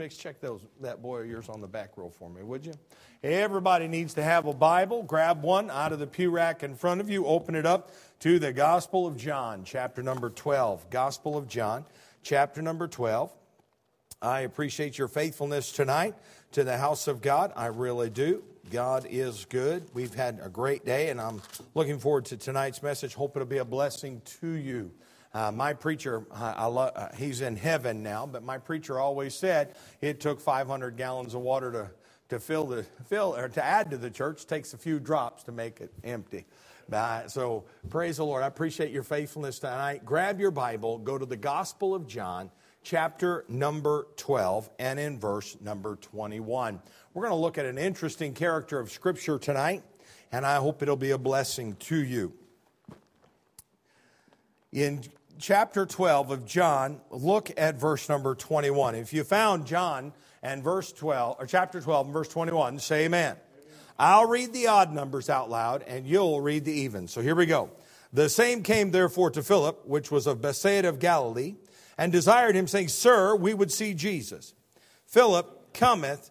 Check that boy of yours on the back row for me, would you? Everybody needs to have a Bible. Grab one out of the pew rack in front of you. Open it up to the Gospel of John, chapter number 12. Gospel of John, chapter number 12. I appreciate your faithfulness tonight to the house of God. I really do. God is good. We've had a great day, and I'm looking forward to tonight's message. Hope it'll be a blessing to you. My preacher, he's in heaven now, but my preacher always said it took 500 gallons of water to add to the church. It takes a few drops to make it empty. So praise the Lord. I appreciate your faithfulness tonight. Grab your Bible, go to the Gospel of John, chapter number 12, and in verse number 21. We're going to look at an interesting character of Scripture tonight, and I hope it'll be a blessing to you. In chapter 12 of John, look at verse number 21. If you found John and verse 12, or chapter 12 and verse 21, say amen. I'll read the odd numbers out loud, and you'll read the even. So here we go. The same came therefore to Philip, which was of Bethsaida of Galilee, and desired him, saying, Sir, we would see Jesus. Philip cometh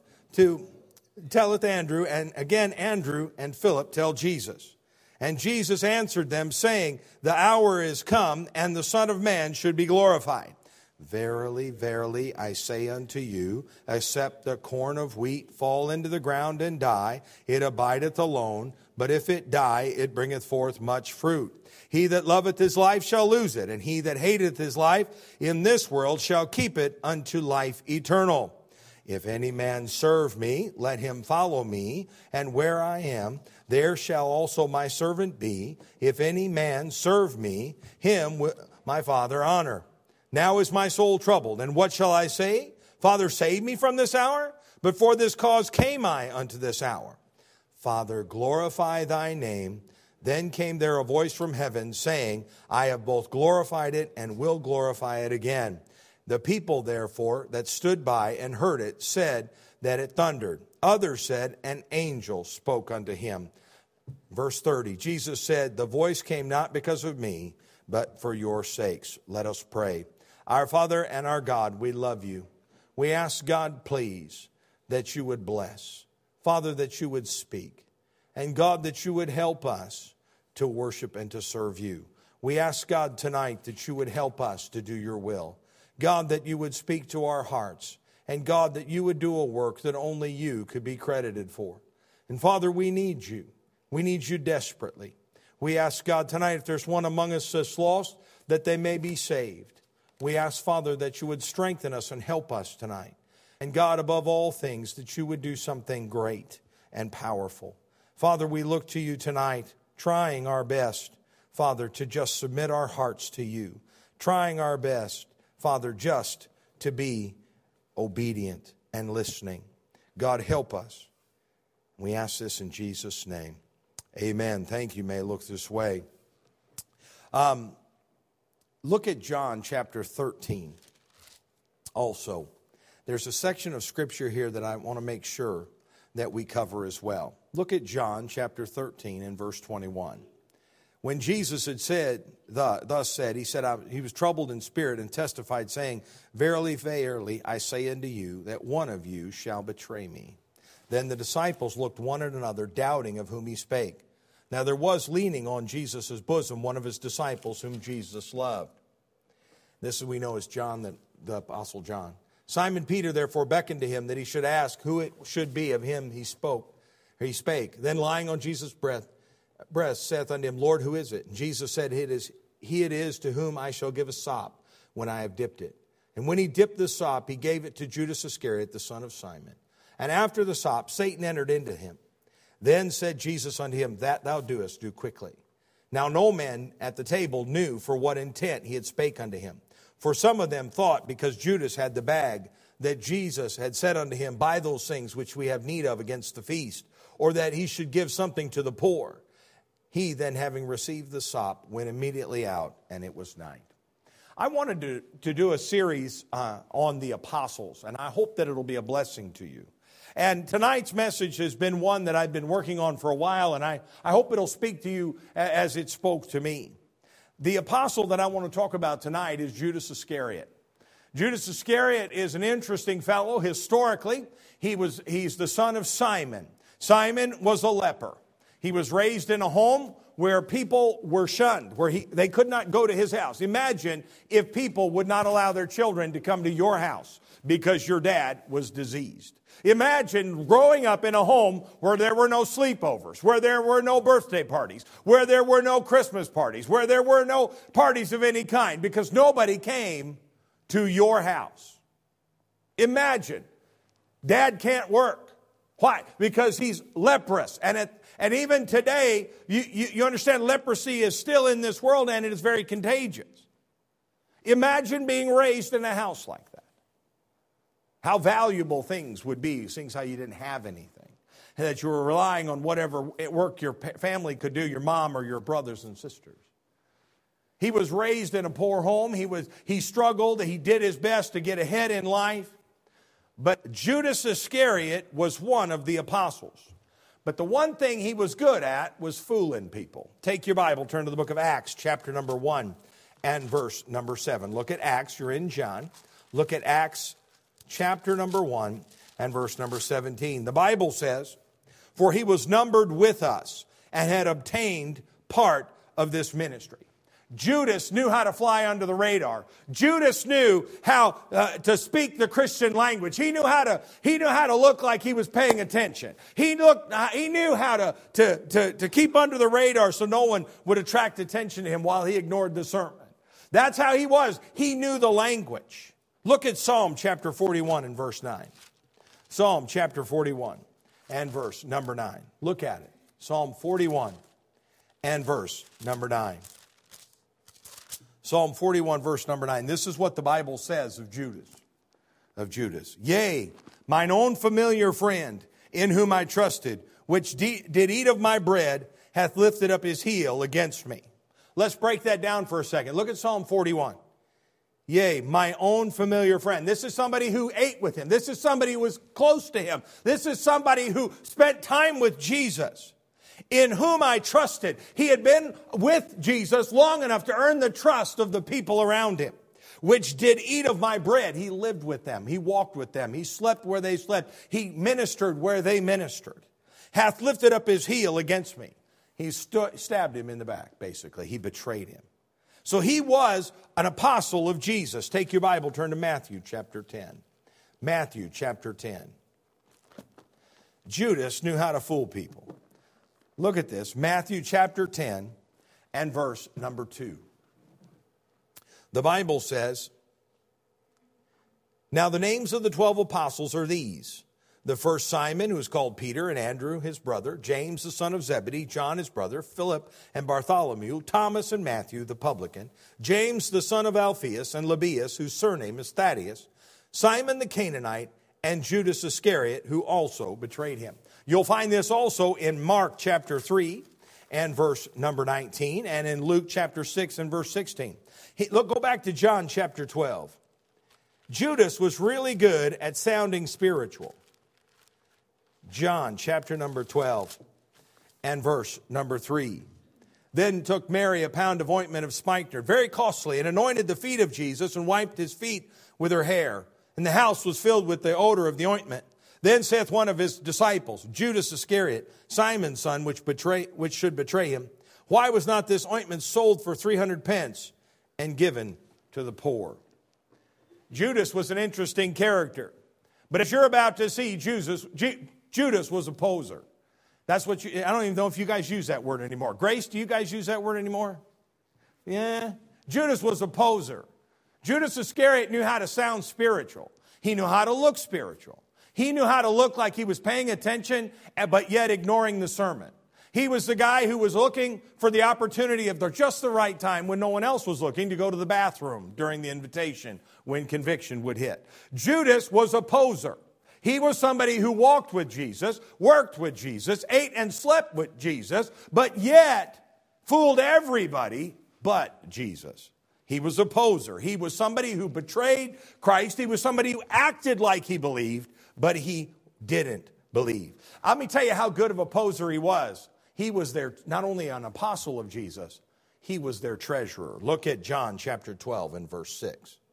telleth Andrew, and again Andrew and Philip tell Jesus. And Jesus answered them, saying, The hour is come, and the Son of Man should be glorified. Verily, verily, I say unto you, except the corn of wheat fall into the ground and die, it abideth alone. But if it die, it bringeth forth much fruit. He that loveth his life shall lose it, and he that hateth his life in this world shall keep it unto life eternal. If any man serve me, let him follow me, and where I am, there shall also my servant be. If any man serve me, him will my Father honor. Now is my soul troubled, and what shall I say? Father, save me from this hour? But for this cause came I unto this hour. Father, glorify thy name. Then came there a voice from heaven, saying, I have both glorified it and will glorify it again. The people, therefore, that stood by and heard it, said that it thundered. Others said, an angel spoke unto him. Verse 30, Jesus said, the voice came not because of me, but for your sakes. Let us pray. Our Father and our God, we love you. We ask God, please, that you would bless. Father, that you would speak. And God, that you would help us to worship and to serve you. We ask God tonight that you would help us to do your will. God, that you would speak to our hearts. And God, that you would do a work that only you could be credited for. And Father, we need you. We need you desperately. We ask God tonight, if there's one among us that's lost, that they may be saved. We ask, Father, that you would strengthen us and help us tonight. And God, above all things, that you would do something great and powerful. Father, we look to you tonight, trying our best, Father, to just submit our hearts to you. Trying our best, Father, just to be obedient and listening. God, help us. We ask this in Jesus' name. Amen. Thank you. May it look this way. Look at John chapter 13 also. There's a section of Scripture here that I want to make sure that we cover as well. Look at John chapter 13 and verse 21. When Jesus had said, thus said, he said, he was troubled in spirit and testified, saying, Verily, verily, I say unto you, that one of you shall betray me. Then the disciples looked one at another, doubting of whom he spake. Now there was leaning on Jesus' bosom one of his disciples whom Jesus loved. This we know as John, the Apostle John. Simon Peter therefore beckoned to him that he should ask who it should be of him he spake. Then lying on Jesus' breast saith unto him, Lord, who is it? And Jesus said, He it is to whom I shall give a sop when I have dipped it. And when he dipped the sop, he gave it to Judas Iscariot, the son of Simon. And after the sop, Satan entered into him. Then said Jesus unto him, That thou doest, do quickly. Now no man at the table knew for what intent he had spake unto him. For some of them thought, because Judas had the bag, that Jesus had said unto him, Buy those things which we have need of against the feast, or that he should give something to the poor. He then, having received the sop, went immediately out, and it was night. I wanted to do a series on the apostles, and I hope that it'll be a blessing to you. And tonight's message has been one that I've been working on for a while, and I hope it'll speak to you as it spoke to me. The apostle that I want to talk about tonight is Judas Iscariot. Judas Iscariot is an interesting fellow. Historically, he's the son of Simon. Simon was a leper. He was raised in a home where people were shunned, where they could not go to his house. Imagine if people would not allow their children to come to your house because your dad was diseased. Imagine growing up in a home where there were no sleepovers, where there were no birthday parties, where there were no Christmas parties, where there were no parties of any kind, because nobody came to your house. Imagine, dad can't work. Why? Because he's leprous. And even today, you understand leprosy is still in this world and it is very contagious. Imagine being raised in a house like that. How valuable things would be, seeing how you didn't have anything. And that you were relying on whatever work your family could do, your mom or your brothers and sisters. He was raised in a poor home. He struggled. He did his best to get ahead in life. But Judas Iscariot was one of the apostles. But the one thing he was good at was fooling people. Take your Bible, turn to the book of Acts, chapter number 1 and verse number 7. Look at Acts, you're in John. Look at Acts chapter number 1 and verse number 17. The Bible says, "For he was numbered with us and had obtained part of this ministry." Judas knew how to fly under the radar. Judas knew how to speak the Christian language. He knew how to look like he was paying attention. He knew how to keep under the radar so no one would attract attention to him while he ignored the sermon. That's how he was. He knew the language. Look at Psalm chapter 41 and verse 9. Psalm chapter 41 and verse number 9. Look at it. Psalm 41 and verse number 9. Psalm 41 verse number 9. This is what the Bible says of Judas. "Yea, mine own familiar friend, in whom I trusted, which did eat of my bread, hath lifted up his heel against me." Let's break that down for a second. Look at Psalm 41. "Yea, my own familiar friend." This is somebody who ate with him. This is somebody who was close to him. This is somebody who spent time with Jesus. "In whom I trusted." He had been with Jesus long enough to earn the trust of the people around him. "Which did eat of my bread." He lived with them. He walked with them. He slept where they slept. He ministered where they ministered. "Hath lifted up his heel against me." He stabbed him in the back, basically. He betrayed him. So he was an apostle of Jesus. Take your Bible, turn to Matthew chapter 10. Matthew chapter 10. Judas knew how to fool people. Look at this, Matthew chapter 10 and verse number 2. The Bible says, "Now the names of the 12 apostles are these. The first Simon, who is called Peter, and Andrew his brother, James the son of Zebedee, John his brother, Philip and Bartholomew, Thomas and Matthew the publican, James the son of Alphaeus and Lebbaeus, whose surname is Thaddeus, Simon the Canaanite, and Judas Iscariot, who also betrayed him." You'll find this also in Mark chapter 3 and verse number 19, and in Luke chapter 6 and verse 16. Go back to John chapter 12. Judas was really good at sounding spiritual. John chapter number 12 and verse number 3. "Then took Mary a pound of ointment of spikenard, very costly, and anointed the feet of Jesus, and wiped his feet with her hair. And the house was filled with the odor of the ointment. Then saith one of his disciples, Judas Iscariot, Simon's son, which should betray him, why was not this ointment sold for 300 pence and given to the poor?" Judas was an interesting character. But as you're about to see, Judas was a poser. That's what I don't even know if you guys use that word anymore. Grace, do you guys use that word anymore? Yeah. Judas was a poser. Judas Iscariot knew how to sound spiritual. He knew how to look spiritual. He knew how to look like he was paying attention, but yet ignoring the sermon. He was the guy who was looking for the opportunity of just the right time when no one else was looking to go to the bathroom during the invitation when conviction would hit. Judas was a poser. He was somebody who walked with Jesus, worked with Jesus, ate and slept with Jesus, but yet fooled everybody but Jesus. He was a poser. He was somebody who betrayed Christ. He was somebody who acted like he believed, but he didn't believe. Let me tell you how good of a poser he was. He was not only an apostle of Jesus, he was their treasurer. Look at John chapter 12 and verse 6.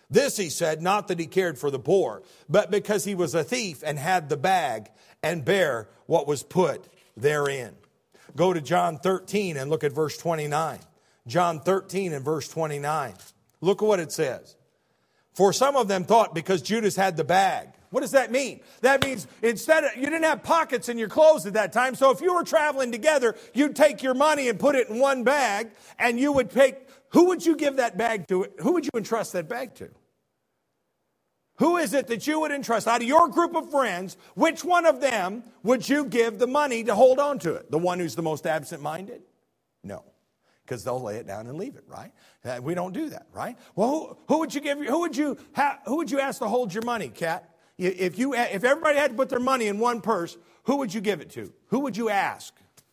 This he said, not that he cared for the poor, but because he was a thief and had the bag and bare what was put therein. Go to John 13 and look at verse 29. John 13 and verse 29. Look at what it says. For some of them thought because Judas had the bag. What does that mean? That means you didn't have pockets in your clothes at that time. So if you were traveling together, you'd take your money and put it in one bag, and you would who would you give that bag to? Who would you entrust that bag to? Who is it that you would entrust? Out of your group of friends, which one of them would you give the money to hold on to it? The one who's the most absent-minded? No, because they'll lay it down and leave it, right? We don't do that, right? Well, who would you ask to hold your money, Kat? If everybody had to put their money in one purse, who would you give it to? Who would you ask?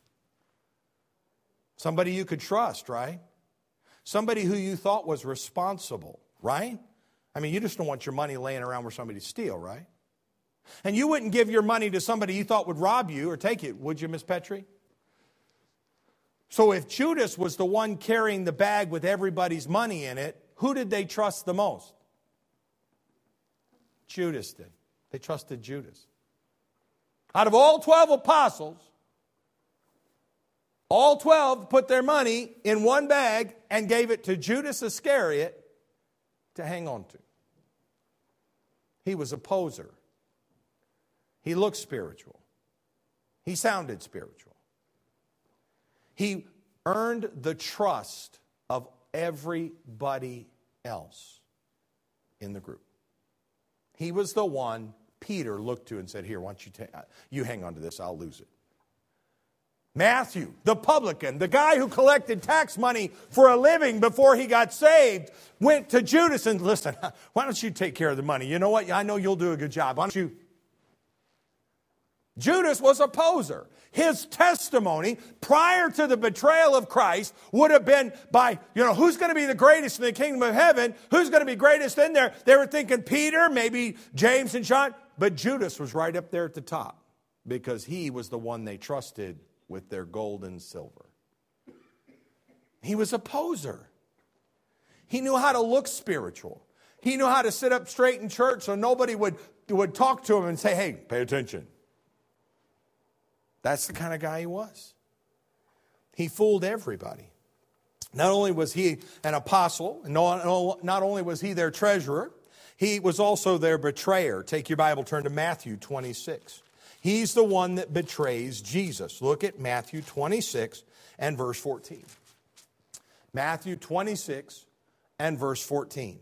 Somebody you could trust, right? Somebody who you thought was responsible, right? I mean, you just don't want your money laying around where somebody steal, right? And you wouldn't give your money to somebody you thought would rob you or take it, would you, Miss Petrie? So if Judas was the one carrying the bag with everybody's money in it, who did they trust the most? Judas did. They trusted Judas. Out of all 12 apostles, all 12 put their money in one bag and gave it to Judas Iscariot to hang on to. He was a poser. He looked spiritual. He sounded spiritual. He earned the trust of everybody else in the group. He was the one Peter looked to and said, here, why don't you hang on to this, I'll lose it. Matthew, the publican, the guy who collected tax money for a living before he got saved, went to Judas and, listen, why don't you take care of the money? You know what? I know you'll do a good job. Why don't you? Judas was a poser. His testimony prior to the betrayal of Christ would have been by, who's going to be the greatest in the kingdom of heaven? Who's going to be greatest in there? They were thinking Peter, maybe James and John. But Judas was right up there at the top because he was the one they trusted with their gold and silver. He was a poser. He knew how to look spiritual. He knew how to sit up straight in church so nobody would talk to him and say, hey, pay attention. That's the kind of guy he was. He fooled everybody. Not only was he an apostle, not only was he their treasurer, he was also their betrayer. Take your Bible, turn to Matthew 26. He's the one that betrays Jesus. Look at Matthew 26 and verse 14. Matthew 26 and verse 14.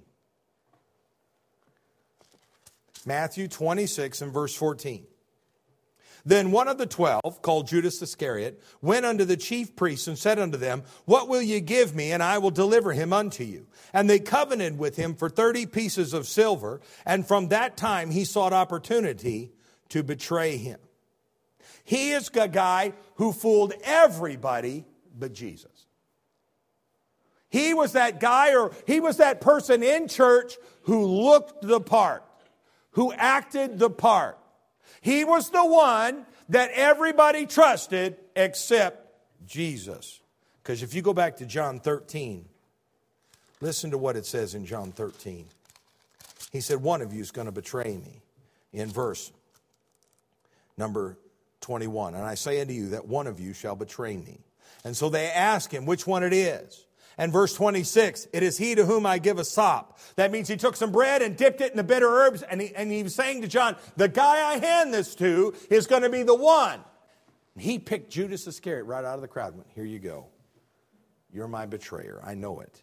Matthew 26 and verse 14. Then one of the 12, called Judas Iscariot, went unto the chief priests and said unto them, what will ye give me, and I will deliver him unto you? And they covenanted with him for 30 pieces of silver, and from that time he sought opportunity to betray him. He is a guy who fooled everybody but Jesus. He was that guy, or he was that person in church who looked the part, who acted the part. He was the one that everybody trusted except Jesus. Because if you go back to John 13, listen to what it says in John 13. He said, one of you is going to betray me. In verse number 21. And I say unto you that one of you shall betray me. And so they ask him which one it is. And verse 26, it is he to whom I give a sop. That means he took some bread and dipped it in the bitter herbs. And he was saying to John, the guy I hand this to is going to be the one. And he picked Judas Iscariot right out of the crowd and went, here you go. You're my betrayer. I know it.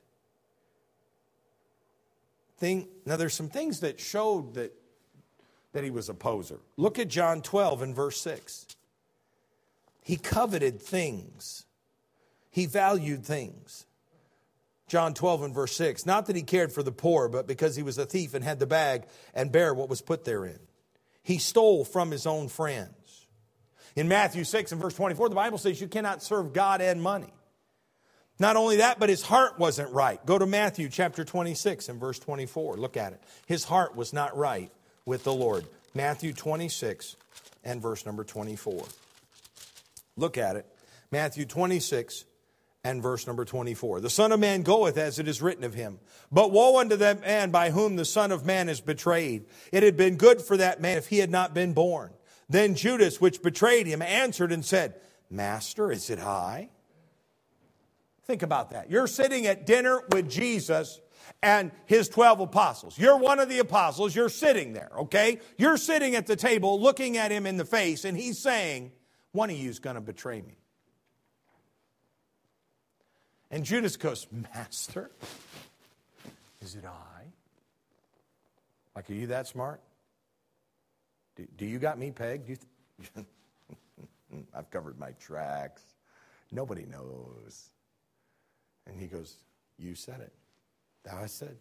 Now there's some things that showed that he was a poser. Look at John 12 and verse 6. He coveted things. He valued things. John 12 and verse 6, not that he cared for the poor, but because he was a thief and had the bag and bare what was put therein. He stole from his own friends. In Matthew 6 and verse 24, the Bible says you cannot serve God and money. Not only that, but his heart wasn't right. Go to Matthew chapter 26 and verse 24. Look at it. His heart was not right with the Lord. Matthew 26 and verse number 24. Look at it. Matthew 26 and verse number 24. The Son of Man goeth as it is written of him. But woe unto that man by whom the Son of Man is betrayed. It had been good for that man if he had not been born. Then Judas, which betrayed him, answered and said, Master, is it I? Think about that. You're sitting at dinner with Jesus and his 12 apostles. You're one of the apostles. You're sitting there, okay? You're sitting at the table looking at him in the face, and he's saying, one of you is going to betray me. And Judas goes, Master, is it I? Like, are you that smart? Do you got me pegged? I've covered my tracks. Nobody knows. And he goes, you said it. Thou hast said.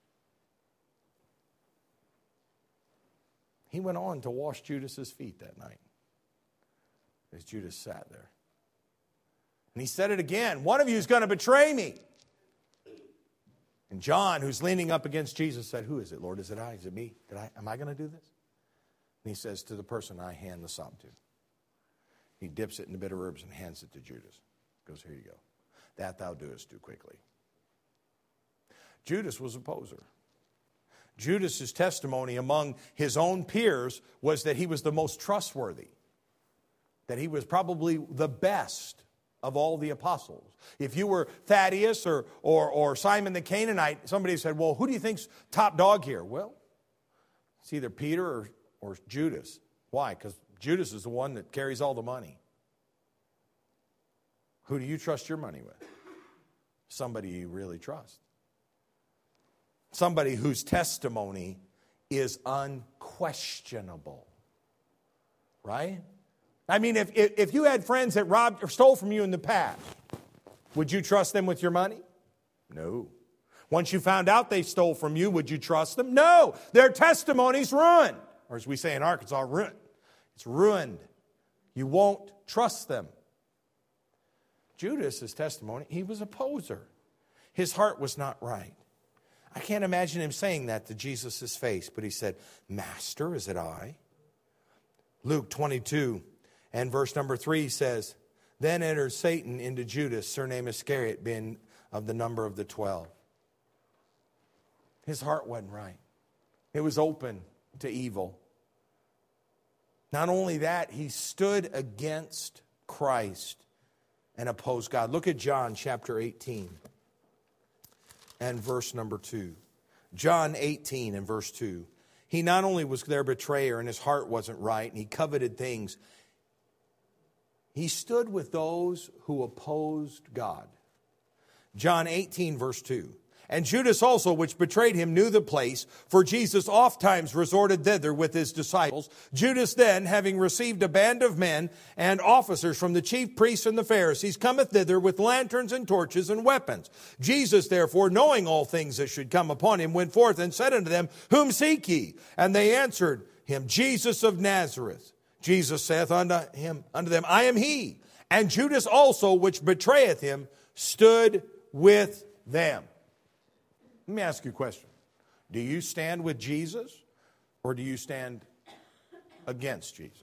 He went on to wash Judas's feet that night as Judas sat there. And he said it again. One of you is going to betray me. And John, who's leaning up against Jesus, said, who is it, Lord? Is it I? Is it me? Am I going to do this? And he says to the person I hand the sop to. He dips it in the bitter herbs and hands it to Judas. Goes, here you go. That thou doest do quickly. Judas was a poser. Judas's testimony among his own peers was that he was the most trustworthy. That he was probably the best of all the apostles. If you were Thaddeus or Simon the Canaanite, somebody said, well, who do you think's top dog here? Well, it's either Peter or Judas. Why? Because Judas is the one that carries all the money. Who do you trust your money with? Somebody you really trust. Somebody whose testimony is unquestionable. Right? I mean, if you had friends that robbed or stole from you in the past, would you trust them with your money? No. Once you found out they stole from you, would you trust them? No. Their testimony's ruined. Or as we say in Arkansas, ruined. It's ruined. You won't trust them. Judas' testimony, he was a poser. His heart was not right. I can't imagine him saying that to Jesus' face, but he said, Master, is it I? Luke 22 and verse number 3 says, Then entered Satan into Judas, surnamed Iscariot, being of the number of the 12. His heart wasn't right. It was open to evil. Not only that, he stood against Christ and opposed God. Look at John chapter 18 and verse number 2. John 18 and verse 2. He not only was their betrayer and his heart wasn't right and he coveted things, he stood with those who opposed God. John 18 verse 2. And Judas also, which betrayed him, knew the place, for Jesus oft times resorted thither with his disciples. Judas then, having received a band of men and officers from the chief priests and the Pharisees, cometh thither with lanterns and torches and weapons. Jesus, therefore, knowing all things that should come upon him, went forth and said unto them, Whom seek ye? And they answered him, Jesus of Nazareth. Jesus saith unto them, I am he. And Judas also, which betrayeth him, stood with them. Let me ask you a question. Do you stand with Jesus or do you stand against Jesus?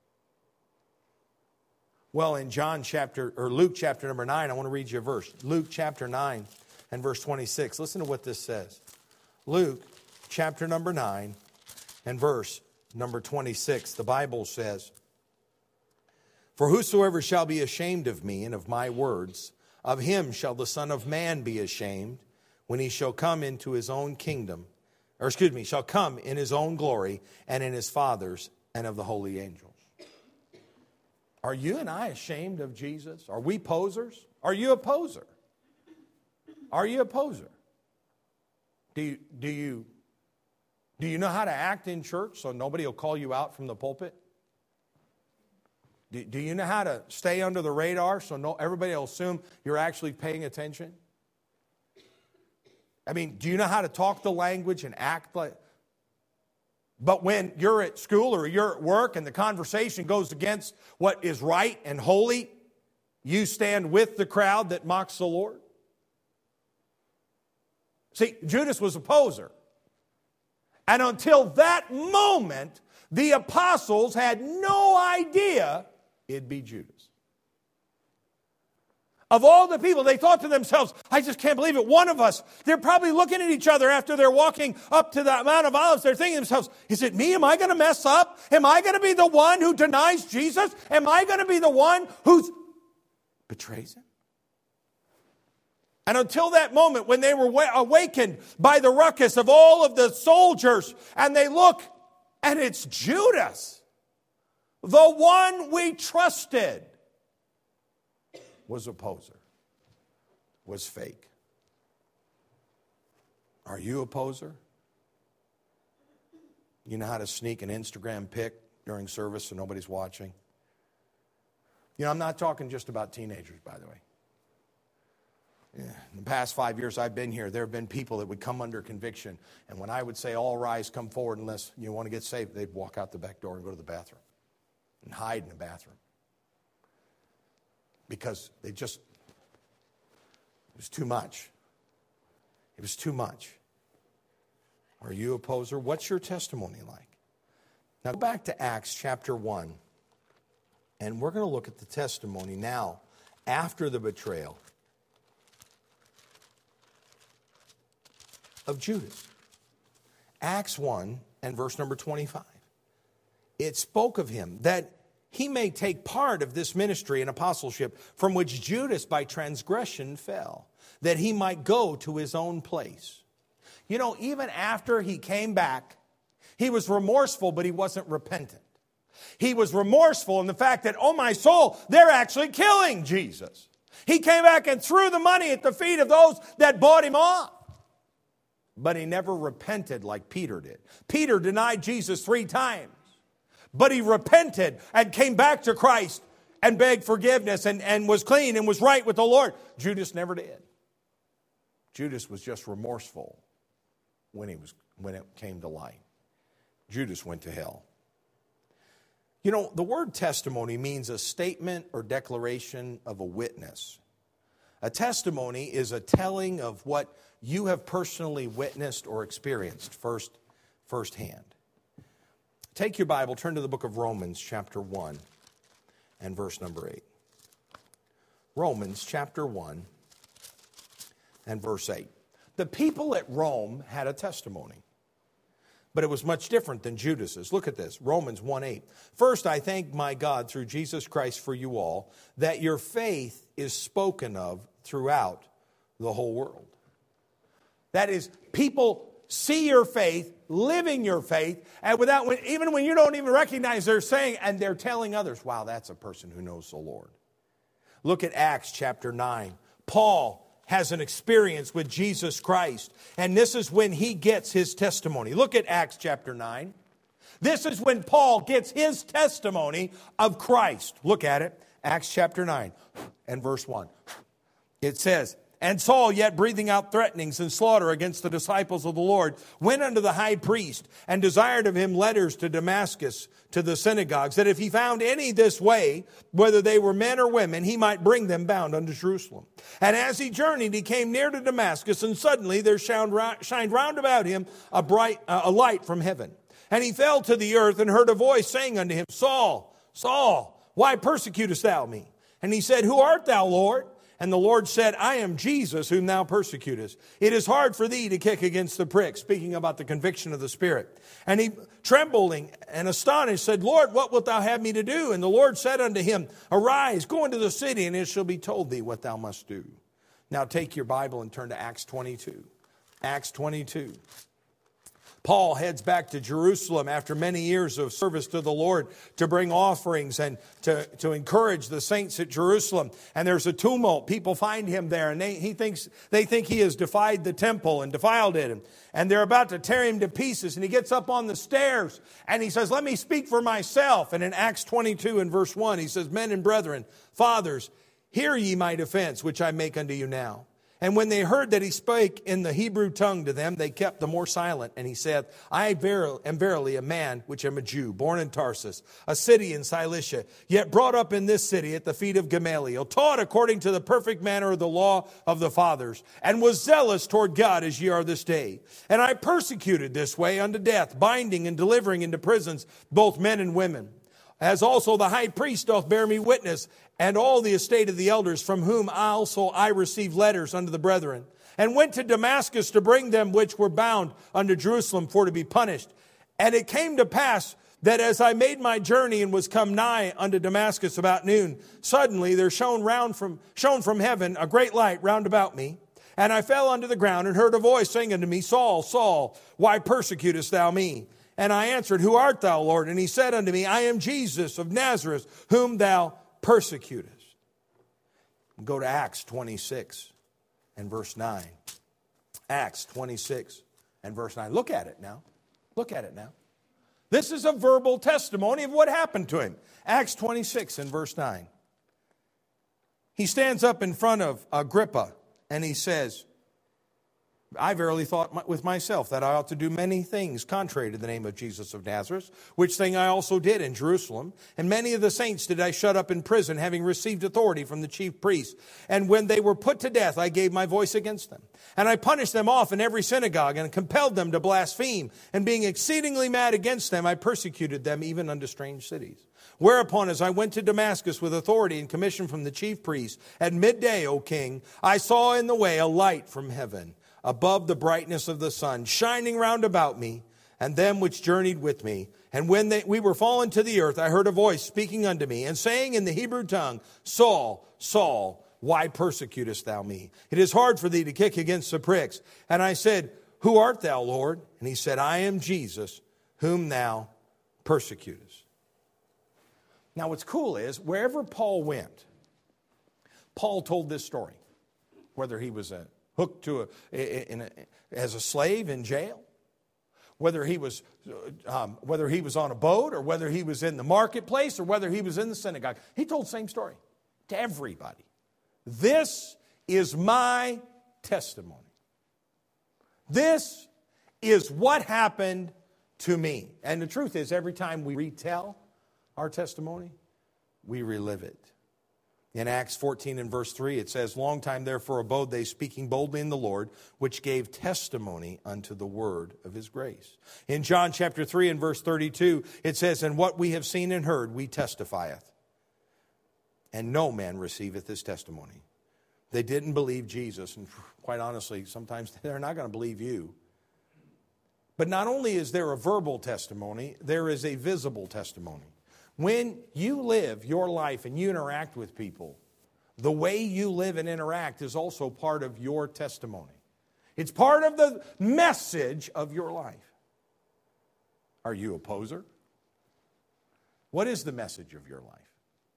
Well, in Luke chapter number 9, I want to read you a verse. Luke chapter 9 and verse 26. Listen to what this says. Luke chapter number 9 and verse number 26. The Bible says, For whosoever shall be ashamed of me and of my words, of him shall the Son of Man be ashamed, when he shall come into his own kingdom, shall come in his own glory and in his Father's and of the holy angels. Are you and I ashamed of Jesus? Are we posers? Are you a poser? Are you a poser? Do you know how to act in church so nobody will call you out from the pulpit? Do you know how to stay under the radar so everybody will assume you're actually paying attention? I mean, do you know how to talk the language and act like... But when you're at school or you're at work and the conversation goes against what is right and holy, you stand with the crowd that mocks the Lord? See, Judas was a poser. And until that moment, the apostles had no idea it'd be Judas. Of all the people, they thought to themselves, I just can't believe it. One of us, they're probably looking at each other after they're walking up to the Mount of Olives. They're thinking to themselves, is it me? Am I going to mess up? Am I going to be the one who denies Jesus? Am I going to be the one who betrays him? And until that moment when they were awakened by the ruckus of all of the soldiers, and they look, and it's Judas, the one we trusted, was a poser, was fake. Are you a poser? You know how to sneak an Instagram pic during service so nobody's watching? You know, I'm not talking just about teenagers, by the way. In the past 5 years I've been here, there have been people that would come under conviction, and when I would say, all rise, come forward unless you want to get saved, they'd walk out the back door and go to the bathroom and hide in the bathroom. Because it was too much. It was too much. Are you a poser? What's your testimony like? Now go back to Acts chapter 1, and we're going to look at the testimony now after the betrayal of Judas. Acts 1 and verse number 25. It spoke of him that he may take part of this ministry and apostleship from which Judas by transgression fell, that he might go to his own place. You know, even after he came back, he was remorseful, but he wasn't repentant. He was remorseful in the fact that, oh my soul, they're actually killing Jesus. He came back and threw the money at the feet of those that bought him off. But he never repented like Peter did. Peter denied Jesus 3 times. But he repented and came back to Christ and begged forgiveness and was clean and was right with the Lord. Judas never did. Judas was just remorseful when it came to light. Judas went to hell. You know, the word testimony means a statement or declaration of a witness. A testimony is a telling of what you have personally witnessed or experienced firsthand. Take your Bible, turn to the book of Romans chapter 1 and verse number 8. Romans chapter 1 and verse 8. The people at Rome had a testimony, but it was much different than Judas's. Look at this, Romans 1:8. First, I thank my God through Jesus Christ for you all, that your faith is spoken of throughout the whole world. That is, people see your faith, living your faith, and even when you don't even recognize they're saying, and they're telling others, wow, that's a person who knows the Lord. Look at Acts chapter 9. Paul has an experience with Jesus Christ, and this is when he gets his testimony. Look at Acts chapter 9. This is when Paul gets his testimony of Christ. Look at it. Acts chapter 9 and verse 1. It says, and Saul, yet breathing out threatenings and slaughter against the disciples of the Lord, went unto the high priest and desired of him letters to Damascus, to the synagogues, that if he found any this way, whether they were men or women, he might bring them bound unto Jerusalem. And as he journeyed, he came near to Damascus, and suddenly there shined round about him a light from heaven. And he fell to the earth and heard a voice saying unto him, Saul, Saul, why persecutest thou me? And he said, Who art thou, Lord? And the Lord said, I am Jesus whom thou persecutest. It is hard for thee to kick against the prick, speaking about the conviction of the Spirit. And he, trembling and astonished, said, Lord, what wilt thou have me to do? And the Lord said unto him, Arise, go into the city, and it shall be told thee what thou must do. Now take your Bible and turn to Acts 22. Acts 22. Paul heads back to Jerusalem after many years of service to the Lord to bring offerings and to encourage the saints at Jerusalem. And there's a tumult. People find him there, and they think he has defied the temple and defiled it. And they're about to tear him to pieces. And he gets up on the stairs and he says, Let me speak for myself. And in Acts 22 and verse 1, he says, Men and brethren, fathers, hear ye my defense, which I make unto you now. And when they heard that he spake in the Hebrew tongue to them, they kept the more silent. And he said, I am verily a man which am a Jew, born in Tarsus, a city in Cilicia, yet brought up in this city at the feet of Gamaliel, taught according to the perfect manner of the law of the fathers, and was zealous toward God as ye are this day. And I persecuted this way unto death, binding and delivering into prisons both men and women. as also the high priest doth bear me witness, and all the estate of the elders, from whom also I received letters unto the brethren, and went to Damascus to bring them which were bound unto Jerusalem for to be punished. And it came to pass that as I made my journey and was come nigh unto Damascus about noon, suddenly there shone from heaven a great light round about me. And I fell unto the ground and heard a voice saying unto me, Saul, Saul, why persecutest thou me? And I answered, Who art thou, Lord? And he said unto me, I am Jesus of Nazareth, whom thou persecutest. Go to Acts 26 and verse 9. Acts 26 and verse 9. Look at it now. Look at it now. This is a verbal testimony of what happened to him. Acts 26 and verse 9. He stands up in front of Agrippa and he says, I verily thought with myself that I ought to do many things contrary to the name of Jesus of Nazareth, which thing I also did in Jerusalem. And many of the saints did I shut up in prison, having received authority from the chief priests. And when they were put to death, I gave my voice against them. And I punished them off in every synagogue, and compelled them to blaspheme. And being exceedingly mad against them, I persecuted them even unto strange cities. Whereupon, as I went to Damascus with authority and commission from the chief priests, at midday, O king, I saw in the way a light from heaven, above the brightness of the sun, shining round about me, and them which journeyed with me. And when we were fallen to the earth, I heard a voice speaking unto me, and saying in the Hebrew tongue, Saul, Saul, why persecutest thou me? It is hard for thee to kick against the pricks. And I said, Who art thou, Lord? And he said, I am Jesus, whom thou persecutest. Now what's cool is, wherever Paul went, Paul told this story. Whether he was hooked to as a slave in jail, whether he was on a boat, or whether he was in the marketplace, or whether he was in the synagogue. He told the same story to everybody. This is my testimony. This is what happened to me. And the truth is, every time we retell our testimony, we relive it. In Acts 14 and verse 3, it says, Long time therefore abode they, speaking boldly in the Lord, which gave testimony unto the word of his grace. In John chapter 3 and verse 32, it says, And what we have seen and heard, we testifieth. And no man receiveth this testimony. They didn't believe Jesus. And quite honestly, sometimes they're not going to believe you. But not only is there a verbal testimony, there is a visible testimony. When you live your life and you interact with people, the way you live and interact is also part of your testimony. It's part of the message of your life. Are you a poser? What is the message of your life?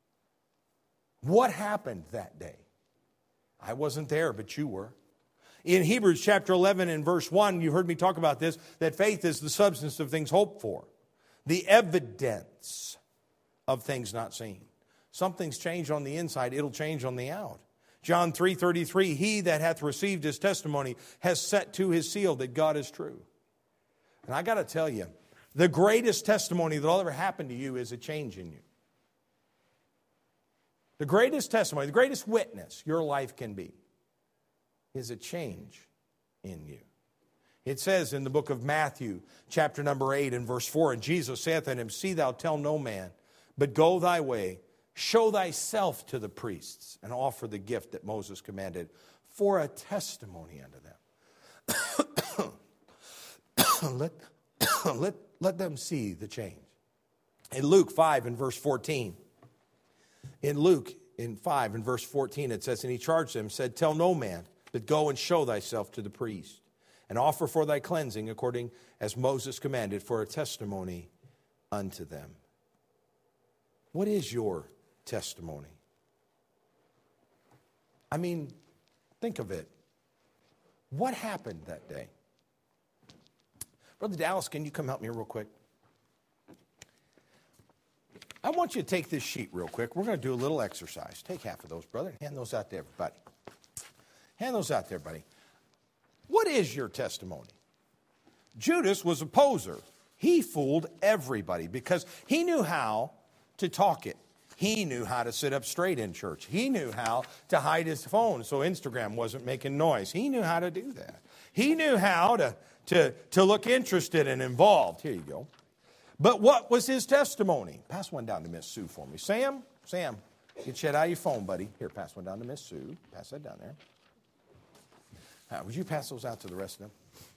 What happened that day? I wasn't there, but you were. In Hebrews chapter 11 and verse 1, you heard me talk about this, that faith is the substance of things hoped for, the evidence of things not seen. Something's changed on the inside, it'll change on the out. John 3:33, He that hath received his testimony has set to his seal that God is true. And I got to tell you, the greatest testimony that'll ever happen to you is a change in you. The greatest testimony, the greatest witness your life can be is a change in you. It says in the book of Matthew, chapter number 8 and verse 4, And Jesus saith unto him, See thou tell no man, but go thy way, show thyself to the priests, and offer the gift that Moses commanded for a testimony unto them. let them see the change. In Luke 5 and verse 14, in Luke in 5 and verse 14, it says, And he charged them, said, Tell no man, but go and show thyself to the priest, and offer for thy cleansing according as Moses commanded for a testimony unto them. What is your testimony? I mean, think of it. What happened that day? Brother Dallas, can you come help me real quick? I want you to take this sheet real quick. We're going to do a little exercise. Take half of those, brother. Hand those out to everybody. Hand those out to everybody. What is your testimony? Judas was a poser. He fooled everybody because he knew how to talk it. He knew how to sit up straight in church. He knew how to hide his phone so Instagram wasn't making noise. He knew how to do that. He knew how to look interested and involved. Here you go. But what was his testimony? Pass one down to Miss Sue for me. Sam, get shit out of your phone, buddy. Here, pass one down to Miss Sue. Pass that down there. Would you pass those out to the rest of them?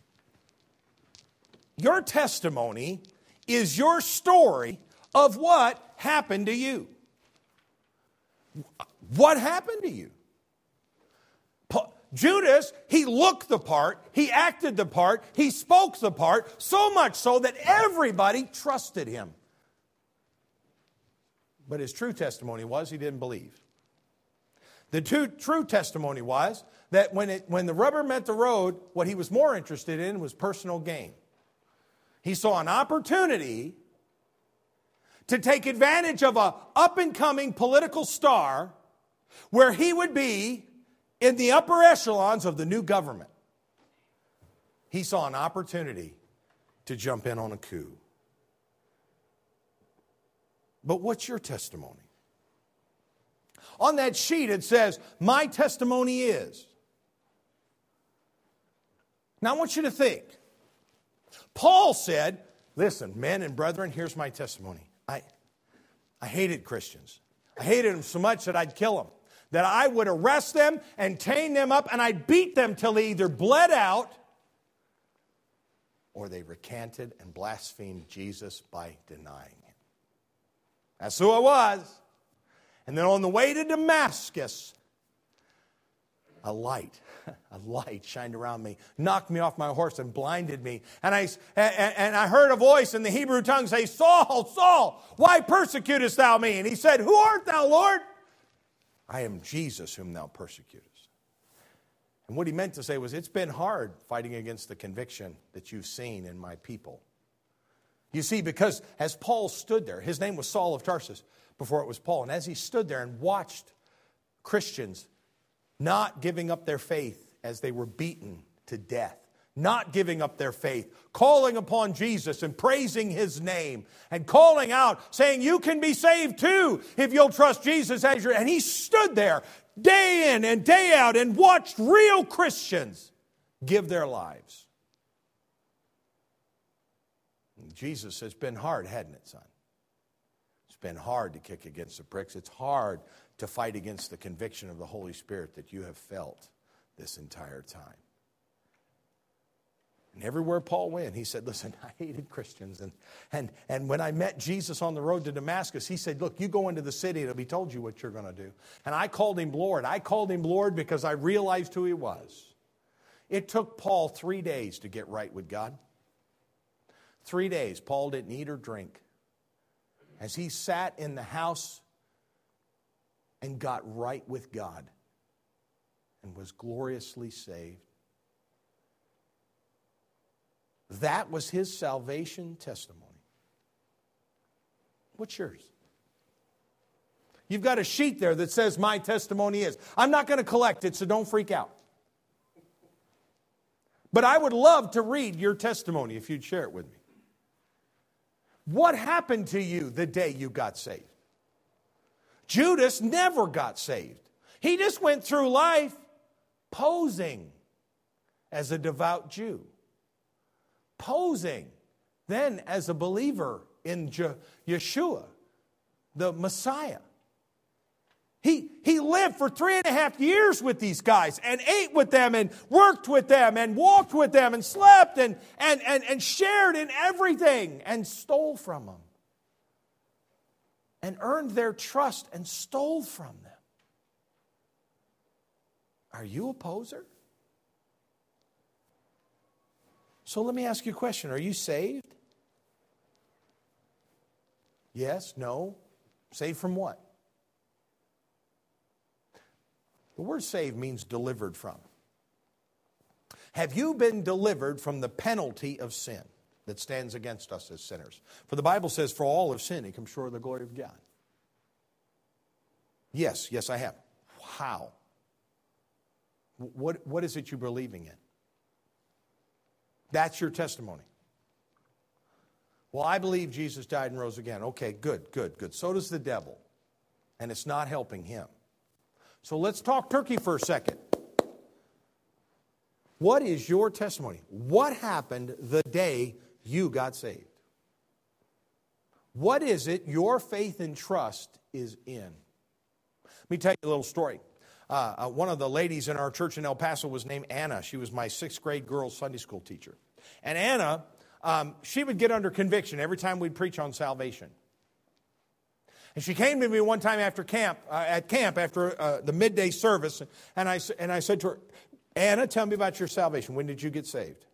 Your testimony is your story of what happened to you. What happened to you? Judas, he looked the part, he acted the part, he spoke the part, so much so that everybody trusted him. But his true testimony was he didn't believe. The true testimony was that when the rubber met the road, what he was more interested in was personal gain. He saw an opportunity to take advantage of an up-and-coming political star where he would be in the upper echelons of the new government. He saw an opportunity to jump in on a coup. But what's your testimony? On that sheet it says, my testimony is. Now I want you to think. Paul said, listen, men and brethren, here's my testimony. I hated Christians. I hated them so much that I'd kill them. That I would arrest them and chain them up and I'd beat them till they either bled out or they recanted and blasphemed Jesus by denying him. That's who I was. And then on the way to Damascus, a light shined around me, knocked me off my horse and blinded me. And I heard a voice in the Hebrew tongue say, Saul, Saul, why persecutest thou me? And he said, who art thou, Lord? I am Jesus whom thou persecutest. And what he meant to say was, it's been hard fighting against the conviction that you've seen in my people. You see, because as Paul stood there, his name was Saul of Tarsus before it was Paul. And as he stood there and watched Christians not giving up their faith as they were beaten to death, not giving up their faith, calling upon Jesus and praising his name and calling out, saying, you can be saved too if you'll trust Jesus as your... And he stood there day in and day out and watched real Christians give their lives. And Jesus says, it's been hard, hadn't it, son? It's been hard to kick against the pricks. It's hard to fight against the conviction of the Holy Spirit that you have felt this entire time. And everywhere Paul went, he said, listen, I hated Christians. And when I met Jesus on the road to Damascus, he said, look, you go into the city, it'll be told you what you're going to do. And I called him Lord. I called him Lord because I realized who he was. It took Paul 3 days to get right with God. 3 days. Paul didn't eat or drink. As he sat in the house and got right with God and was gloriously saved. That was his salvation testimony. What's yours? You've got a sheet there that says my testimony is. I'm not going to collect it, so don't freak out. But I would love to read your testimony if you'd share it with me. What happened to you the day you got saved? Judas never got saved. He just went through life posing as a devout Jew. Posing then as a believer in Yeshua, the Messiah. He lived for 3.5 years with these guys and ate with them and worked with them and walked with them and slept and shared in everything and stole from them. And earned their trust and stole from them. Are you a poser? So let me ask you a question. Are you saved? Yes? No? Saved from what? The word saved means delivered from. Have you been delivered from the penalty of sin that stands against us as sinners? For the Bible says, for all have sinned and come short of the glory of God. Yes, I have. How? What is it you're believing in? That's your testimony. Well, I believe Jesus died and rose again. Okay, good. So does the devil. And it's not helping him. So let's talk turkey for a second. What is your testimony? What happened the day you got saved? What is it your faith and trust is in? Let me tell you a little story. One of the ladies in our church in El Paso was named Anna. She was my 6th grade girls Sunday school teacher. And Anna, she would get under conviction every time we'd preach on salvation. And she came to me one time after camp, after the midday service, and I said to her, Anna, tell me about your salvation. When did you get saved?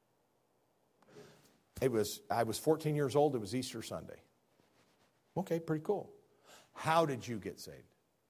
I was 14 years old. It was Easter Sunday. Okay, pretty cool. How did you get saved?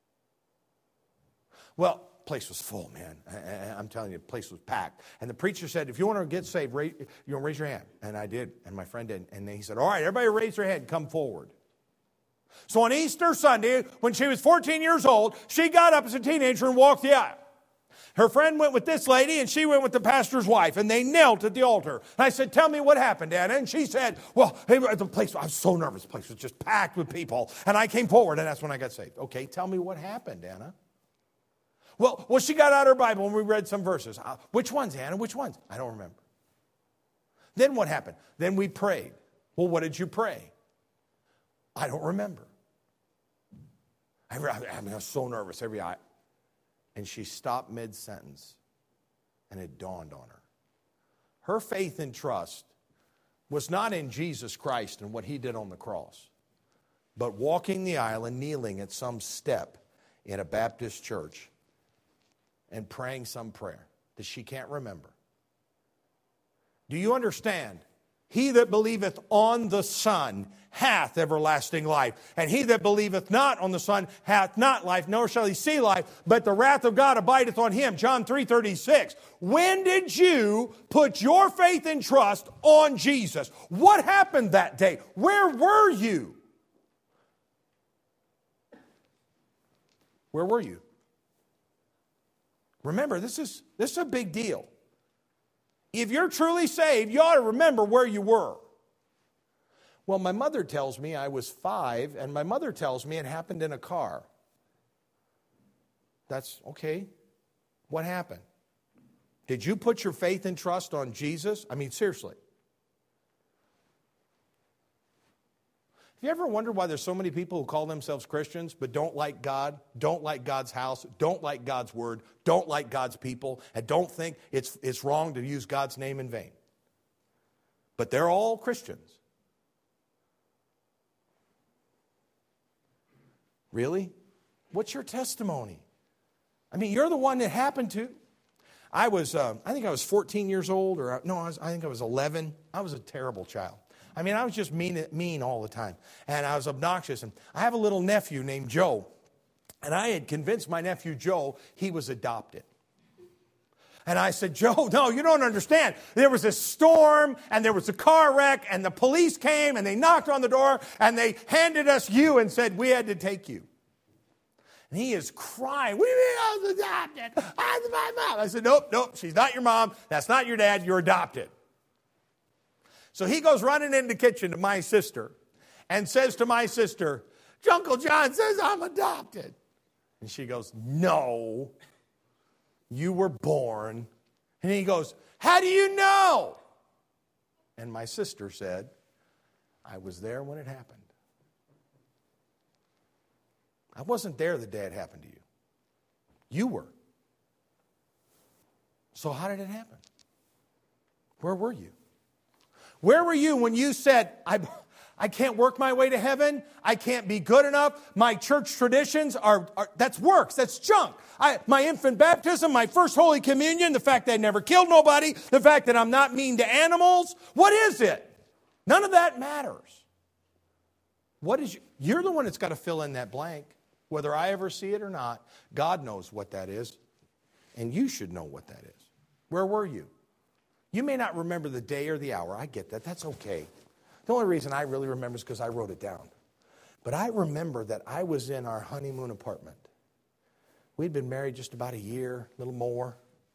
Well, the place was full, man. I'm telling you, the place was packed. And the preacher said, if you want to get saved, raise your hand. And I did, and my friend did. And he said, all right, everybody raise their hand, come forward. So on Easter Sunday, when she was 14 years old, she got up as a teenager and walked the aisle. Her friend went with this lady, and she went with the pastor's wife, and they knelt at the altar. And I said, tell me what happened, Anna. And she said, well, the place, I was so nervous. The place was just packed with people. And I came forward, and that's when I got saved. Okay, tell me what happened, Anna. Well, she got out her Bible, and we read some verses. Which ones, Anna? Which ones? I don't remember. Then what happened? Then we prayed. Well, what did you pray? I don't remember. I was so nervous. And she stopped mid-sentence, and it dawned on her. Her faith and trust was not in Jesus Christ and what he did on the cross, but walking the aisle and kneeling at some step in a Baptist church and praying some prayer that she can't remember. Do you understand? He that believeth on the Son hath everlasting life. And he that believeth not on the Son hath not life, nor shall he see life, but the wrath of God abideth on him. John 3:36. When did you put your faith and trust on Jesus? What happened that day? Where were you? Where were you? Remember, this is a big deal. If you're truly saved, you ought to remember where you were. Well, my mother tells me I was 5, and my mother tells me it happened in a car. That's okay. What happened? Did you put your faith and trust on Jesus? I mean, seriously. Have you ever wondered why there's so many people who call themselves Christians but don't like God, don't like God's house, don't like God's word, don't like God's people, and don't think it's wrong to use God's name in vain? But they're all Christians. Really? What's your testimony? I mean, you're the one that happened to. I think I was 14 years old, I think I was 11. I was a terrible child. I mean, I was just mean all the time. And I was obnoxious. And I have a little nephew named Joe. And I had convinced my nephew Joe he was adopted. And I said, Joe, no, you don't understand. There was a storm, and there was a car wreck, and the police came, and they knocked on the door, and they handed us you and said, we had to take you. And he is crying. What do you mean I was adopted? I'm my mom. I said, nope, she's not your mom. That's not your dad. You're adopted. So he goes running in the kitchen to my sister and says to my sister, Uncle John says I'm adopted. And she goes, no, you were born. And he goes, how do you know? And my sister said, I was there when it happened. I wasn't there the day it happened to you. You were. So how did it happen? Where were you? Where were you when you said, I can't work my way to heaven. I can't be good enough. My church traditions are that's works. That's junk. My infant baptism, my first Holy Communion, the fact that I never killed nobody, the fact that I'm not mean to animals. What is it? None of that matters. You're the one that's got to fill in that blank. Whether I ever see it or not, God knows what that is. And you should know what that is. Where were you? You may not remember the day or the hour. I get that. That's okay. The only reason I really remember is because I wrote it down. But I remember that I was in our honeymoon apartment. We'd been married just about a year, a little more.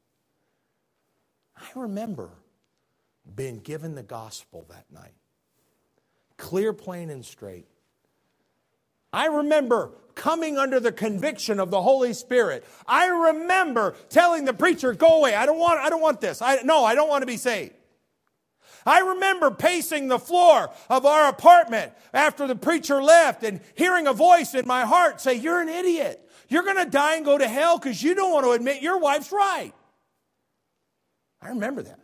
I remember being given the gospel that night. Clear, plain, and straight. I remember coming under the conviction of the Holy Spirit. I remember telling the preacher, go away. I don't want this. I don't want to be saved. I remember pacing the floor of our apartment after the preacher left and hearing a voice in my heart say, you're an idiot. You're going to die and go to hell because you don't want to admit your wife's right. I remember that.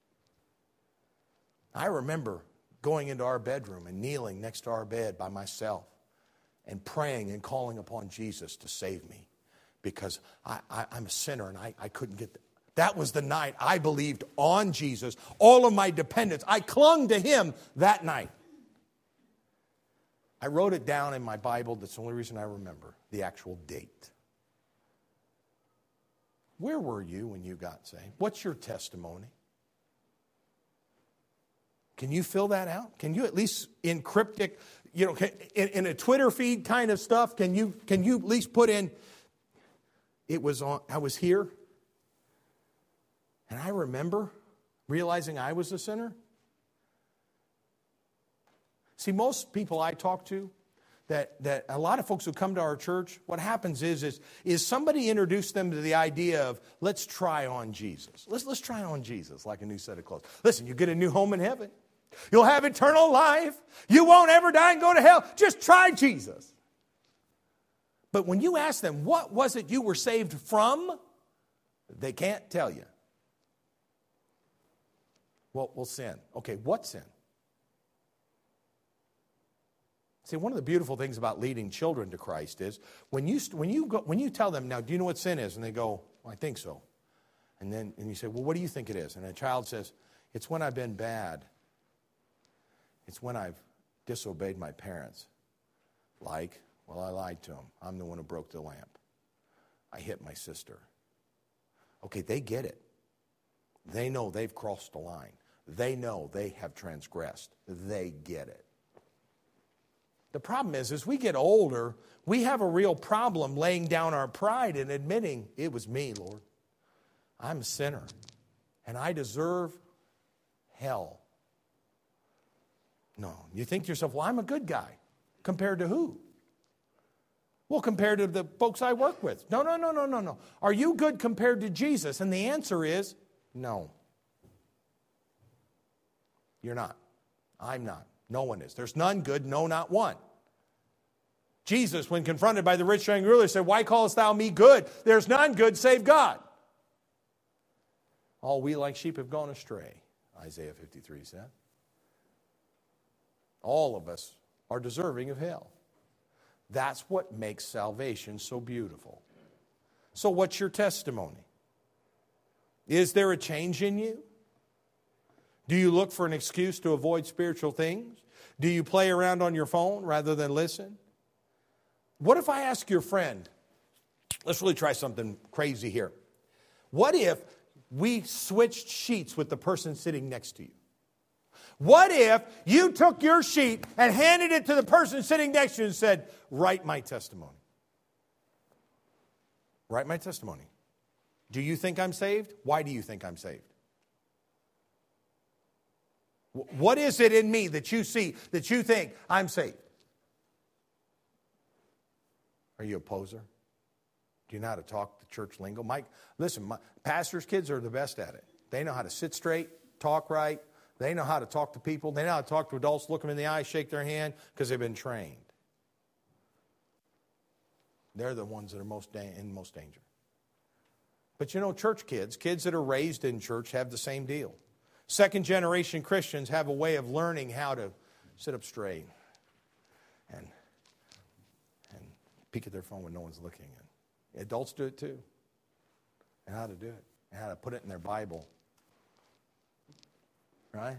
I remember going into our bedroom and kneeling next to our bed by myself and praying and calling upon Jesus to save me because I'm a sinner and I couldn't get that. That was the night I believed on Jesus, all of my dependence. I clung to Him that night. I wrote it down in my Bible. That's the only reason I remember the actual date. Where were you when you got saved? What's your testimony? Can you fill that out? Can you at least in cryptic, in a Twitter feed kind of stuff, can you at least put in, I was here, and I remember realizing I was a sinner? See, most people I talk to, that a lot of folks who come to our church, what happens is somebody introduced them to the idea of, let's try on Jesus. Let's try on Jesus like a new set of clothes. Listen, you get a new home in heaven. You'll have eternal life. You won't ever die and go to hell. Just try Jesus. But when you ask them, what was it you were saved from? They can't tell you. Well, sin. Okay, what sin? See, one of the beautiful things about leading children to Christ is when you tell them, now, do you know what sin is? And they go, well, I think so. And you say, well, what do you think it is? And a child says, it's when I've been bad. It's when I've disobeyed my parents. Like, well, I lied to them. I'm the one who broke the lamp. I hit my sister. Okay, they get it. They know they've crossed the line. They know they have transgressed. They get it. The problem is, as we get older, we have a real problem laying down our pride and admitting, it was me, Lord. I'm a sinner, and I deserve hell. No, you think to yourself, well, I'm a good guy. Compared to who? Well, compared to the folks I work with. No. Are you good compared to Jesus? And the answer is no. You're not. I'm not. No one is. There's none good, no, not one. Jesus, when confronted by the rich young ruler, said, why callest thou me good? There's none good save God. All we like sheep have gone astray, Isaiah 53 said. All of us are deserving of hell. That's what makes salvation so beautiful. So what's your testimony? Is there a change in you? Do you look for an excuse to avoid spiritual things? Do you play around on your phone rather than listen? What if I ask your friend, let's really try something crazy here. What if we switched sheets with the person sitting next to you? What if you took your sheet and handed it to the person sitting next to you and said, write my testimony? Write my testimony. Do you think I'm saved? Why do you think I'm saved? What is it in me that you see that you think I'm saved? Are you a poser? Do you know how to talk the church lingo? Mike, listen, pastors' kids are the best at it. They know how to sit straight, talk right. They know how to talk to people. They know how to talk to adults, look them in the eye, shake their hand, because they've been trained. They're the ones that are in most danger. But church kids that are raised in church have the same deal. Second-generation Christians have a way of learning how to sit up straight and peek at their phone when no one's looking. And adults do it too. And how to do it. And how to put it in their Bible. Right?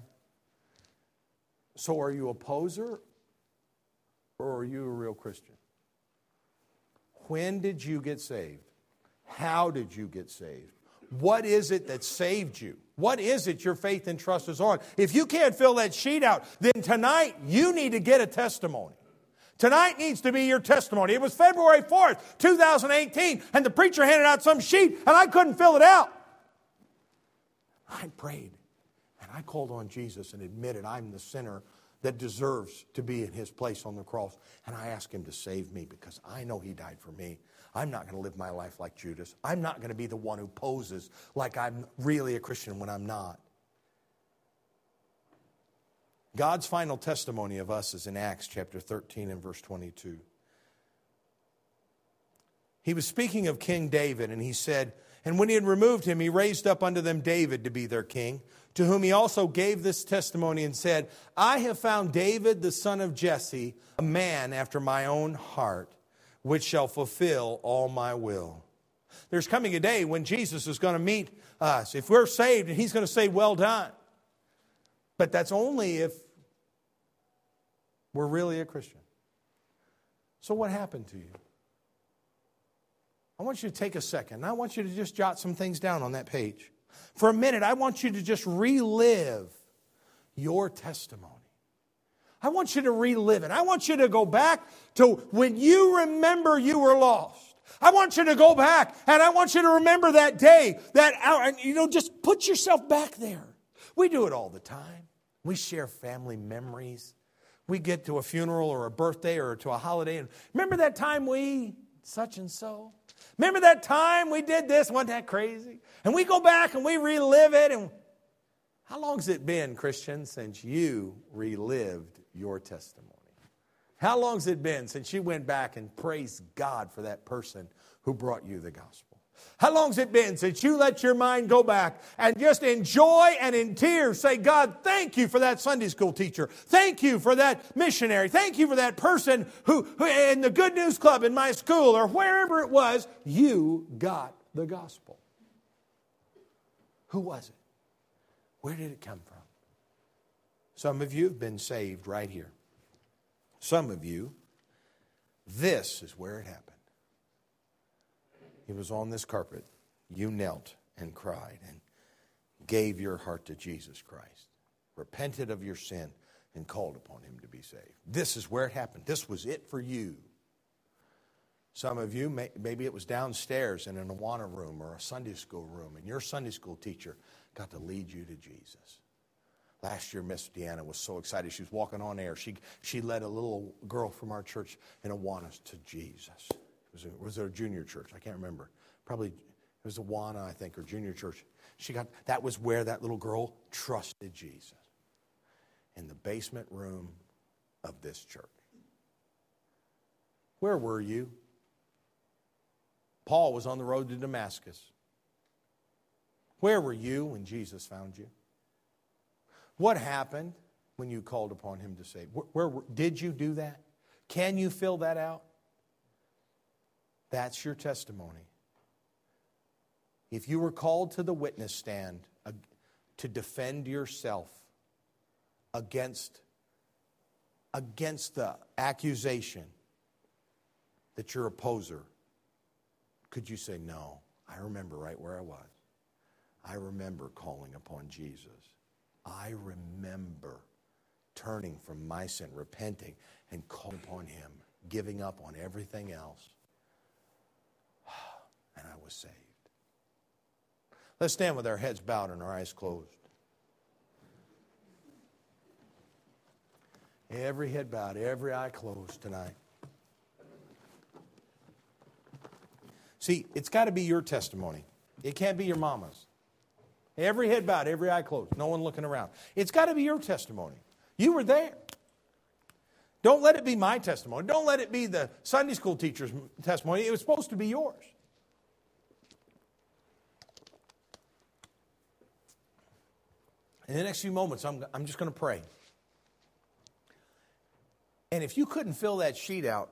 So are you a poser or are you a real Christian? When did you get saved? How did you get saved? What is it that saved you? What is it your faith and trust is on? If you can't fill that sheet out, then tonight you need to get a testimony. Tonight needs to be your testimony. It was February 4th, 2018, and the preacher handed out some sheet, and I couldn't fill it out. I prayed, and I called on Jesus and admitted I'm the sinner that deserves to be in His place on the cross. And I asked Him to save me because I know He died for me. I'm not going to live my life like Judas. I'm not going to be the one who poses like I'm really a Christian when I'm not. God's final testimony of us is in Acts chapter 13 and verse 22. He was speaking of King David, and he said, "And when he had removed him, he raised up unto them David to be their king, to whom he also gave this testimony and said, I have found David the son of Jesse, a man after my own heart, which shall fulfill all my will." There's coming a day when Jesus is going to meet us. If we're saved, and he's going to say, "Well done." But that's only if we're really a Christian. So what happened to you? I want you to take a second. I want you to just jot some things down on that page. For a minute, I want you to just relive your testimony. I want you to relive it. I want you to go back to when you remember you were lost. I want you to go back and I want you to remember that day, that hour. And, just put yourself back there. We do it all the time. We share family memories. We get to a funeral or a birthday or to a holiday. And remember that time we such and so? Remember that time we did this? Wasn't that crazy? And we go back and we relive it. And how long has it been, Christian, since you relived your testimony? How long has it been since you went back and praised God for that person who brought you the gospel? How long has it been since you let your mind go back and just in joy and in tears say, "God, thank you for that Sunday school teacher. Thank you for that missionary. Thank you for that person who in the Good News Club in my school," or wherever it was, you got the gospel. Who was it? Where did it come from? Some of you have been saved right here. Some of you, this is where it happened. It was on this carpet. You knelt and cried and gave your heart to Jesus Christ, repented of your sin, and called upon him to be saved. This is where it happened. This was it for you. Some of you, maybe it was downstairs in an Awana room or a Sunday school room, and your Sunday school teacher got to lead you to Jesus. Last year, Miss Deanna was so excited. She was walking on air. She led a little girl from our church in Awana to Jesus. Was it a junior church? I can't remember. Probably it was Awana, I think, or junior church. That was where that little girl trusted Jesus. In the basement room of this church. Where were you? Paul was on the road to Damascus. Where were you when Jesus found you? What happened when you called upon him to save? Did you do that? Can you fill that out? That's your testimony. If you were called to the witness stand to defend yourself against the accusation that your opposer, could you say, "No, I remember right where I was. I remember calling upon Jesus. I remember turning from my sin, repenting, and calling upon him, giving up on everything else. And I was saved." Let's stand with our heads bowed and our eyes closed. Every head bowed, every eye closed tonight. See, it's got to be your testimony. It can't be your mama's. Every head bowed, every eye closed, no one looking around. It's got to be your testimony. You were there. Don't let it be my testimony. Don't let it be the Sunday school teacher's testimony. It was supposed to be yours. In the next few moments, I'm just going to pray. And if you couldn't fill that sheet out,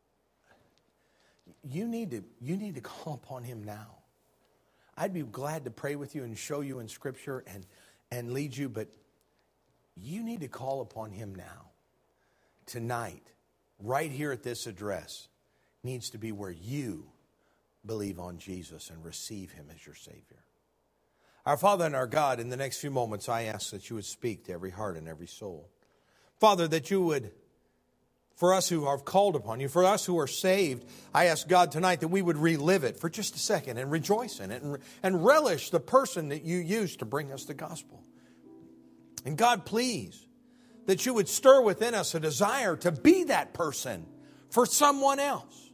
you need to call upon him now. I'd be glad to pray with you and show you in Scripture and lead you, but you need to call upon him now. Tonight, right here at this address, needs to be where you believe on Jesus and receive him as your Savior. Our Father and our God, in the next few moments, I ask that you would speak to every heart and every soul. Father, that you would, for us who are called upon you, for us who are saved, I ask God tonight that we would relive it for just a second and rejoice in it and relish the person that you used to bring us the gospel. And God, please, that you would stir within us a desire to be that person for someone else.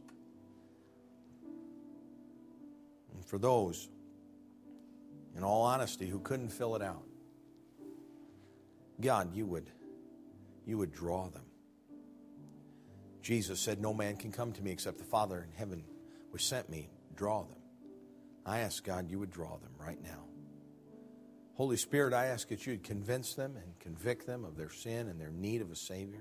And for those, in all honesty, who couldn't fill it out, God, you would you would draw them. Jesus said, no man can come to me except the Father in heaven which sent me draw them. I ask God you would draw them right now. Holy Spirit, I ask that you would convince them and convict them of their sin and their need of a Savior.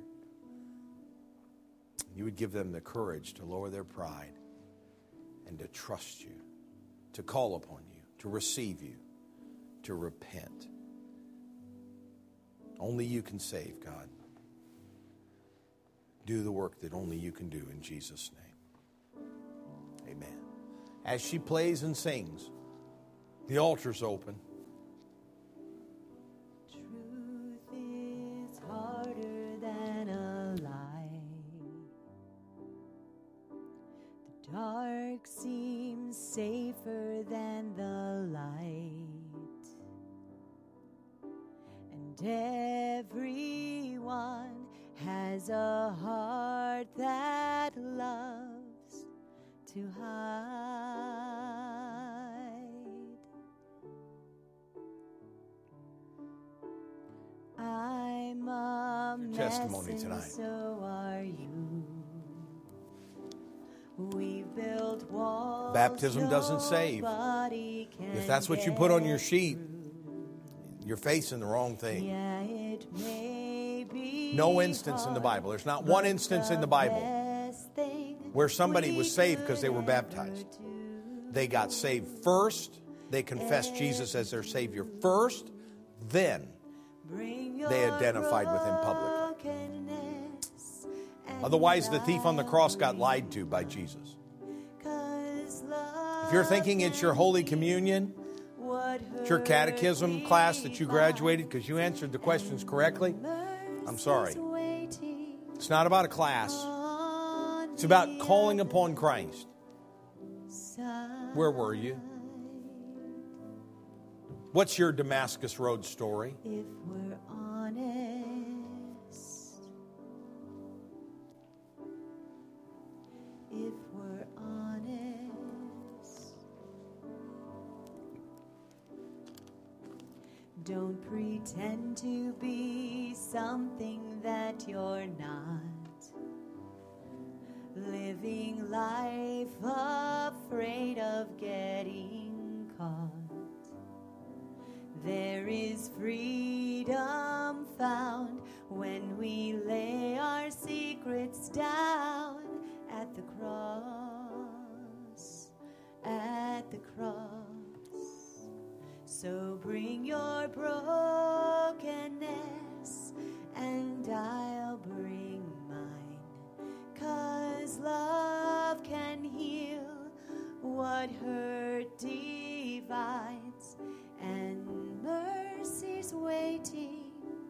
You would give them the courage to lower their pride and to trust you, to call upon you, to receive you, to repent. Only you can save, God. Do the work that only you can do in Jesus' name. Amen. As she plays and sings, the altar's open. Truth is harder than a lie. The dark seems safer than the light. And everyone has a heart that loves to hide. I'm a Your mess testimony and tonight. so are you. We've built walls. Baptism doesn't save. nobody can If that's what you put on your get sheet, through. you're facing the wrong thing. Yeah, it may be No instance in the Bible. There's not one instance in the Bible where somebody was saved because they were baptized. They got saved first. They confessed Jesus as their Savior first. Then they identified with Him publicly. Otherwise, the thief on the cross got lied to by Jesus. If you're thinking it's your Holy Communion, it's your catechism class that you graduated because you answered the questions correctly, I'm sorry. It's not about a class. It's about calling upon Christ. Where were you? What's your Damascus Road story? If we're honest, if we're honest, don't pretend to be something that you're not. Living life afraid of getting caught. There is freedom found when we lay our secrets down at the cross, at the cross. So bring your brokenness and I'll bring mine, 'cause love can heal what hurt divides, and mercy's waiting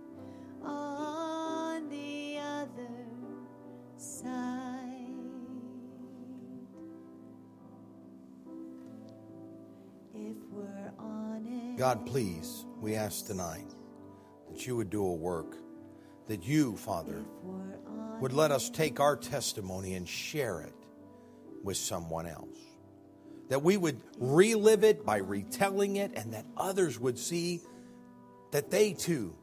on the other side. If we're honest, God, please, we ask tonight that you would do a work, that you, Father, if we're honest, would let us take our testimony and share it with someone else. That we would relive it by retelling it, and that others would see that they too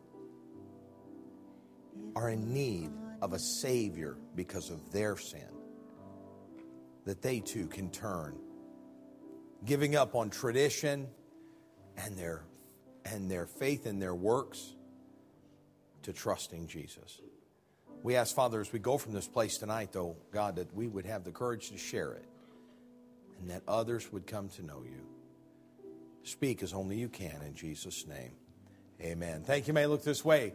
are in need of a Savior because of their sin. That they too can turn, giving up on tradition and their faith in their works, to trusting Jesus. We ask, Father, as we go from this place tonight, though, God, that we would have the courage to share it and that others would come to know you. Speak as only you can in Jesus' name. Amen. Thank you. May I look this way.